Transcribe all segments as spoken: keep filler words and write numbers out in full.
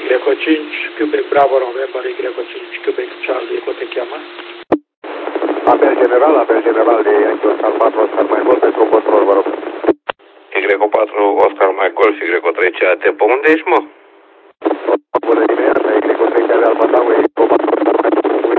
Greco cinci, Quebec Bravo November, Greco cinci, Quebec Charlie, Eco te cheamă? Apel general, apel general de Yankee Oscar patru, Oscar Mike Golf, pentru control, vă rog. Y patru, Oscar Mike Golf, Y trei C A T, pe unde ești, mă? Bună dimineața, Y trei C A T Alfa Tango, Y patru, Oscar Mike Golf,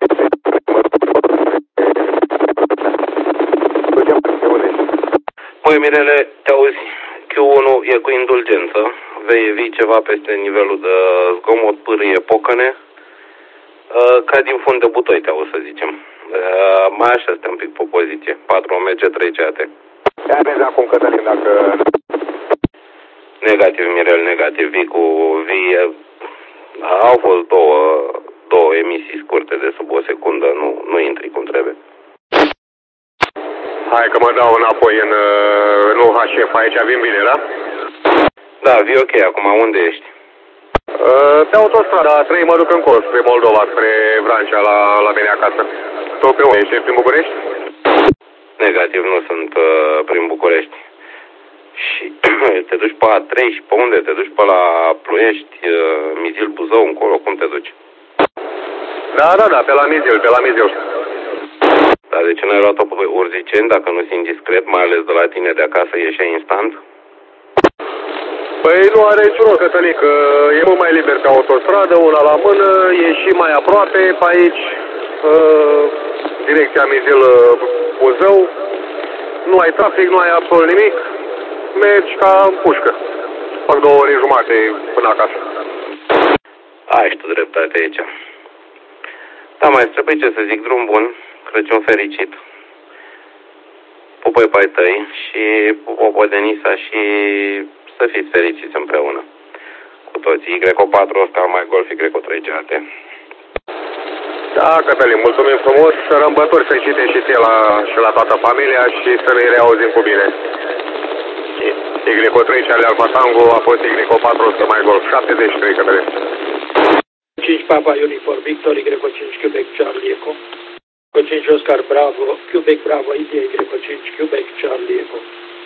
Măi, Mirele, te auzi, Q unu e cu indulgență, vei vii ceva peste nivelul de zgomot, pârâie, pocăne, ca din fund de butoi, te auzi, să zicem. Mai așa suntem un pic pe poziție, patru O M G trei C A T. Ia vezi acum, Cătălin, dacă... Negativ, Mirel, negativ, vii cu... Vii, au fost două, două emisii scurte de sub o secundă, nu, nu intri cum trebuie. Hai că mă dau înapoi în, în U H F, aici vin bine, da? Da, vii ok, acum unde ești? Pe autostrada trei mă duc încolo, spre Moldova, spre Vrancea, la, la mine acasă. Tu pe unde ești? Prin București? Negativ, nu sunt uh, prin București. Și te duci pe A trei și pe unde? Te duci pe la Ploiești, uh, Mizil, Buzău, încolo, cum te duci? Da, da, da, pe la Mizil, pe la Mizil. Dar de ce n-ai luat-o pe Urziceni, dacă nu si indiscret, mai ales de la tine de acasă, ieșea instant? Păi nu are niciun rost, Cătălin, că e mult mai liber pe autostradă, una la mână, e și mai aproape pe aici, uh, direcția Mizil-Buzău, nu ai trafic, nu ai absolut nimic, mergi ca în pușcă. Fac două ori jumate până acasă. Ai și tu dreptate aici. Da, mai trebuie ce să zic, drum bun, Crăciun fericit, pupăi pe ai tăi și pupă Denisa și să fiți fericiți împreună cu toții. Y patru, Oscar Mike Golf, Y trei C A T. Da, Cătălin, mulțumim frumos, sărbători fericite și ție la, și la toată familia și să ne reauzim cu bine. Y trei Charlie Alfa Tango a fost Y patru, Oscar Mike Golf, șaptezeci și trei, Cătălin. cinci Papa Uniform Victor, Y cinci Quebec Charlie Eco. Y cinci Oscar Bravo, Quebec Bravo India, Y cinci Quebec Charlie Eco.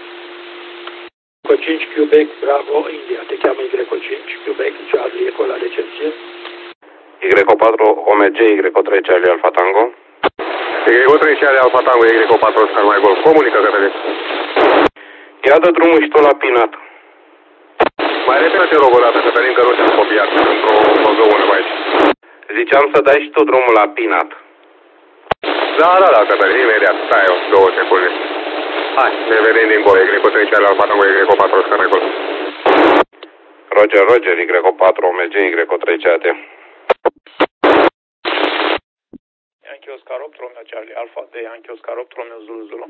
Y cinci Quebec Bravo India, te cheamă Y cinci Quebec Charlie Eco la recepție. Y patru O M G, Y trei Charlie Alfa Tango. Y trei Charlie Alfa Tango, Y patru Oscar Mike Golf. Comunică, Cătălin. Ia dă drumul și tu la Pinat. Mai repede te rog o dată, Cătălin, că nu te-am copiat într-o băgăună mai aici. Ziceam să dai și tu drumul la Pinat. Da, da, da, Cătălin, imediat. Stai eu, două secunde. Hai, ne vedem din gol. Y trei Charlie Alfa Tango, Y patru Oscar Mike Golf. Roger, Roger, Y patru O M G, Y trei C A T. Yankee Oscar opt, Romeo Charlie Alpha de Yankee Oscar opt, Romeo Zulu Zulu.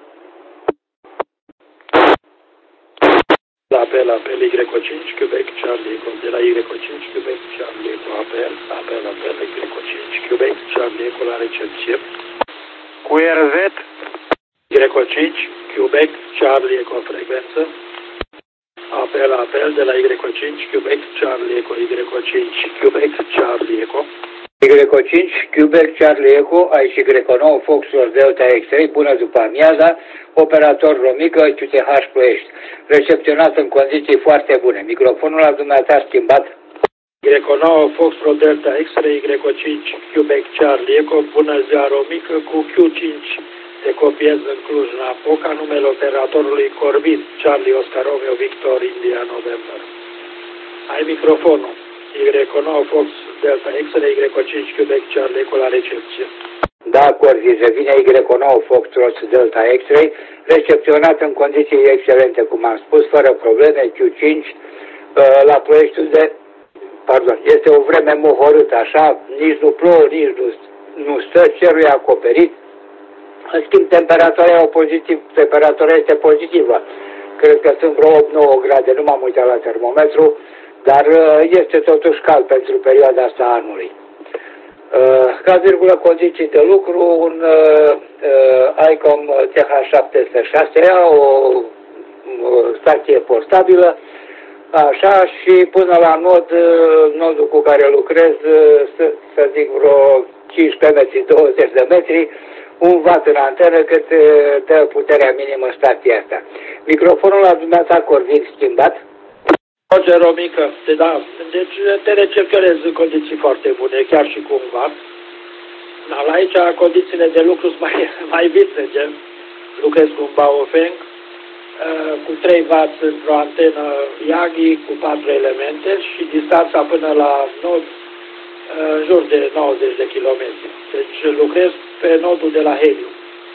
La apel, apel, Y cinci, Quebec, Charlie Eco, de la Y cinci, Quebec, Charlie Eco, apel, apel, apel, Y cinci, Quebec, Charlie Eco la recepție. Cu R Z? Y cinci, Quebec, Charlie Eco, frecvență. Apel, apel, de la Y cinci, Quebec, Charlie Eco, Y cinci, Quebec, Charlie Eco. Y cinci, Quebec, Charlie Eco, aici Y nouă, Foxtrot Delta X trei, bună după amiaza, operator Romică, Q T H Ploiești, recepționat în condiții foarte bune. Microfonul la dumneata schimbat. Y nouă, Foxtrot Delta X trei, Y cinci, Quebec, Charlie Eco, bună ziua Romică, cu Q cinci te copiez în Cluj-Napoca, numele operatorului Corbin, Charlie Oscar Romeo Victor India November. Ai microfonul. Y nouă Fox Delta X-ray, Y cinci Quebec Charlie Eco la recepție. Da, Corzi, vine Y nouă Fox Delta X-ray, recepționat în condiții excelente, cum am spus, fără probleme, Q cinci, la Ploiești unde, pardon, este o vreme mohorâtă, așa, nici nu plouă, nici nu, nu stă, cerul e acoperit. În schimb, temperatura, o pozitiv, temperatura este pozitivă. Cred că sunt vreo opt nouă grade, nu m-am uitat la termometru, dar este totuși cald pentru perioada asta a anului. Ca virgulă condiții de lucru, un ICOM T H șapte zero șase, o stație portabilă, așa, și până la nod, nodul cu care lucrez, să, să zic vreo cincisprezece metri, douăzeci de metri, un watt în antenă cât dă puterea minimă stația asta. Microfonul la dumneata Corvin schimbat. Roger Romică, de, da, deci te recepționez în condiții foarte bune, chiar și cu un var. Da, la aici condițiile de lucru sunt mai, mai vintage. Lucrez cu un Baofeng, cu trei wați într-o antenă Yagi cu patru elemente și distanța până la nod în jur de nouăzeci de kilometri. Deci lucrez pe nodul de la Heliu,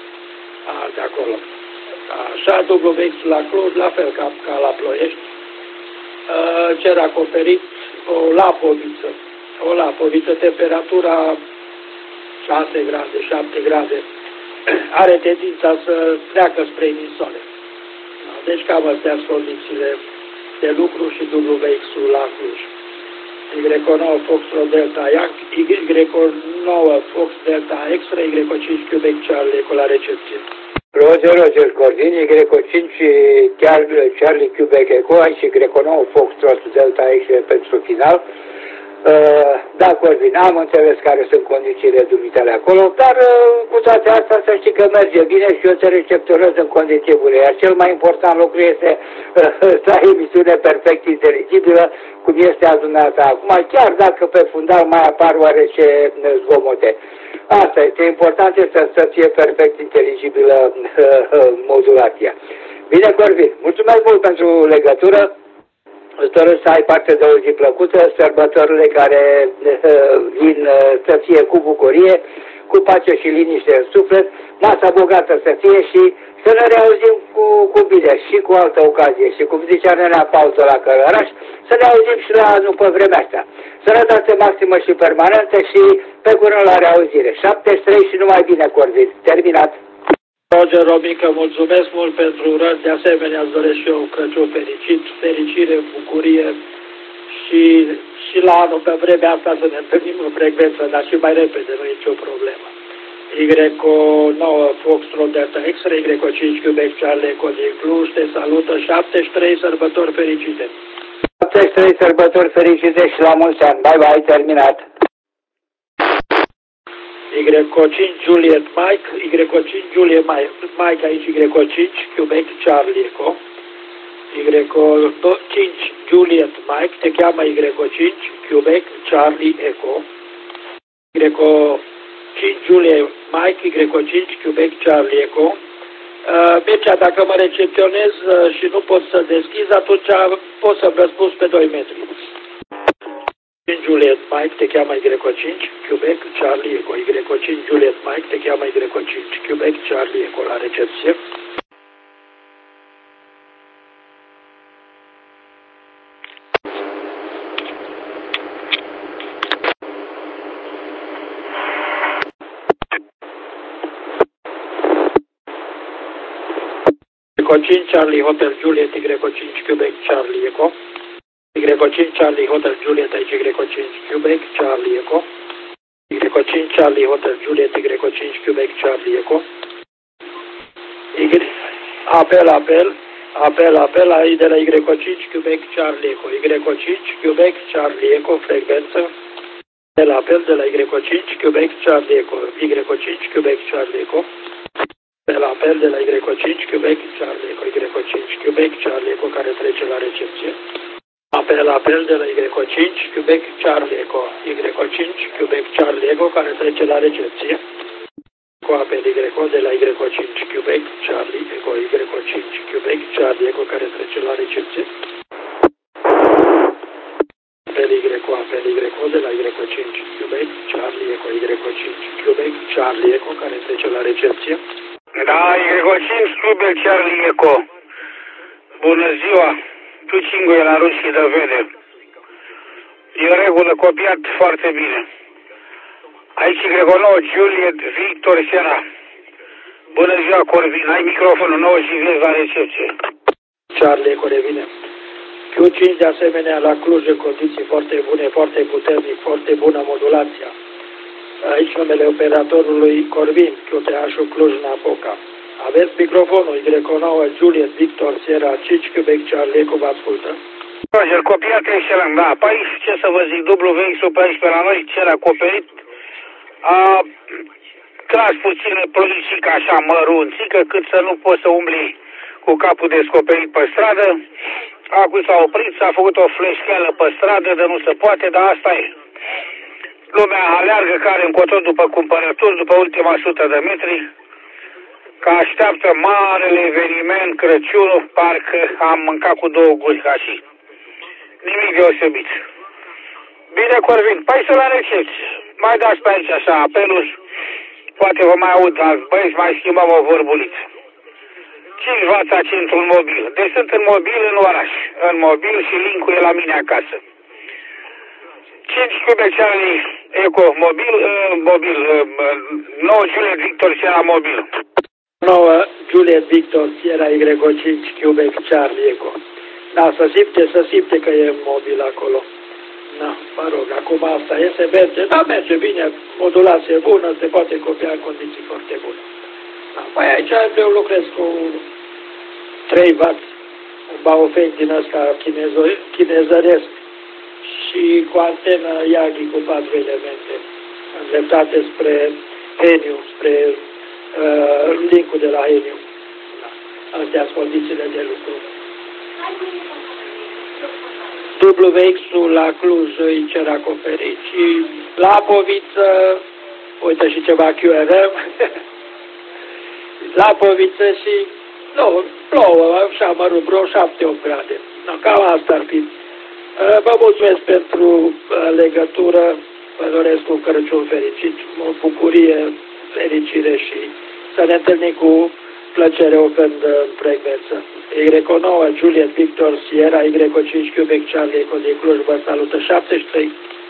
de acolo. Așa, W X la Cluj, la fel ca, ca la Ploiești. Cer acoperit o lapoviță, o lapoviță, temperatura șase grade, șapte grade, are tendința să treacă spre nisole. Deci cam astea sunt condițiile de lucru și W X-ul la Cluj. Y nouă Foxtrot Delta Yankee, Y nouă Fox Delta Extra, Y cinci Quebec Charlie cu la recepție. Roger, Roger, Corvin, Y cinci Charlie, Charlie Quebec Eco, aici Y nouă Foxtrot Delta Extra pentru final. Uh, da, Corvin, am înțeles care sunt condițiile dumitale acolo, dar uh, cu toate astea să știi că merge bine și eu te recepționez în condiții bune. Iar cel mai important lucru este uh, să ai emisiune perfect inteligibilă, cum este a dumneata acum, chiar dacă pe fundal mai apar oarece zgomote. Asta este, important este să fie perfect inteligibilă uh, uh, modulația. Bine, Corvin, mulțumesc mult pentru legătură. Îți doresc să ai parte de o zi plăcută, sărbătorile care uh, vin uh, să fie cu bucurie, cu pace și liniște în suflet, masa bogată să fie și să ne reauzim cu, cu bine și cu altă ocazie. Și cum zicea nenea Pauză la Călăraș, să ne auzim și la după vremea asta. Sănătate maximă și permanentă și pe curând la reauzire. șaptezeci și trei și numai bine, Corvin. Terminat. Roger Romică, mulțumesc mult pentru urări, de asemenea îți doresc și eu Crăciun fericit, fericire, bucurie și, și la anul pe vremea asta să ne întâlnim în frecvență, dar și mai repede, nu e nicio problemă. Y nouă Foxtrot Delta Extra, Y cinci Quebec Charlie Eco din Cluj, te salută, șaptezeci și trei sărbători fericite. șaptezeci și trei sărbători fericite și la mulți ani. Bye bye, terminat. Y cinci Juliet Mike, Y cinci Juliet Mike aici, Y cinci Quebec Charlie Eco, Y cinci Juliet Mike, te cheamă Y cinci Quebec Charlie Eco, Y cinci Juliet Mike, Y cinci Quebec Charlie Eco. Uh, Mircea, dacă mă recepționez uh, și nu pot să deschizi, atunci pot să-mi răspunzi pe doi metri. cinci Juliet Mike, te cheamă Y cinci Quebec Charlie Eco, Y cinci Juliet Mike, te cheamă Y cinci Quebec Charlie Eco la recepție. Y cinci Charlie Hotel Juliet, Y cinci Quebec Charlie Eco, Y cinci Charlie Hotel Juliet, aici Y cinci Quebec Charlie Eco, Y cinci Charlie Hotel Juliet, Y cinci Quebec Charlie Eco, Y, apel, apel, apel, apel, aici de la Y cinci Quebec Charlie Eco, Y cinci Quebec Charlie Eco, frecvență, de la apel de la Y cinci Quebec Charlie Eco, Y cinci Quebec Charlie Eco, de la apel de la Y cinci Quebec Charlie Eco, Y cinci Quebec Charlie Eco care trece la recepție. Apel, apel de la Y cinci Quebec Charlie Eco, Y cinci Quebec Charlie Eco care trece la recepție. Cu apel Y de la Y cinci Quebec Charlie Eco, Y cinci Quebec Charlie Eco care trece la recepție. Apel Y, apel Y de la Y cinci Quebec Charlie Eco, Y cinci Quebec Charlie Eco care trece la recepție. Da, Y cinci Quebec Charlie Eco. Bună ziua! Tu cingue la rușii de vede. E în regulă, copiat foarte bine. Aici Y nouă Juliet Victor Sierra. Bună ziua, Corvin. Ai microfonul nou și vezi la recepție. Charlie Eco revine. Q cinci de asemenea la Cluj în condiții foarte bune, foarte puternic, foarte bună modulația. Aici numele operatorului Corvin, Q T H-ul Cluj-Napoca. Aveți microfonul Y nouă Juliet Victor Sierra cinci Quebec Charlie Eco, vă ascultă. Roger, copiat excelent, da. Pe aici, ce să vă zic, W X-ul pe aici pe la noi, cel acoperit, a tras puțină plăcică așa mărunțică, cât să nu poți să umbli cu capul descoperit pe stradă. Acum s-a oprit, s-a făcut o fleșcheală pe stradă, de nu se poate, dar asta e. Lumea aleargă care încotro după cumpărături, după ultima sută de metri, că așteaptă marele eveniment, Crăciunul, parcă am mâncat cu două guri ca și. Nimic deosebit. Bine, Corvin, păi să la recepți. Mai dați pe aici așa apeluri, poate vă mai aud alți băieți, mai schimbăm o vorbuliță. cinci vața centrul mobil. Deci sunt în mobil în oraș. În mobil și link-ul e la mine acasă. cinci Quebec Charlie Eco mobil, uh, mobil, uh, nouă Juliet Victor Sierra mobil. nouă Juliet Victor Sierra Y cinci Quebec Charlie Eco. Da, să simte, să simte că e mobil acolo. Da, mă rog, acum asta e, se merge, da, merge bine, modulație bună, se poate copia în condiții foarte bune. Da, păi aici eu lucrez cu trei watt, un baofeng din ăsta chinezăresc și cu antenă Yagi cu patru elemente, îndreptate spre Heniu, spre uh, link-ul de la Heniu. Da, astea sunt condițiile de lucru. W X-ul la Cluj îi cer acoperit și la Poviță, uite și ceva Q R M, la Poviță și, nu, plouă, așa, mă rog, vreo șapte opt grade. No, cam asta ar fi. Vă mulțumesc pentru legătură, vă doresc un Crăciun fericit, o bucurie, fericire și să ne întâlnim cu plăcere o când în frecvență. Y nouă, Juliet Victor Sierra, Y cinci Quebec Charlie Eco din Cluj, vă salută șaptezeci și trei.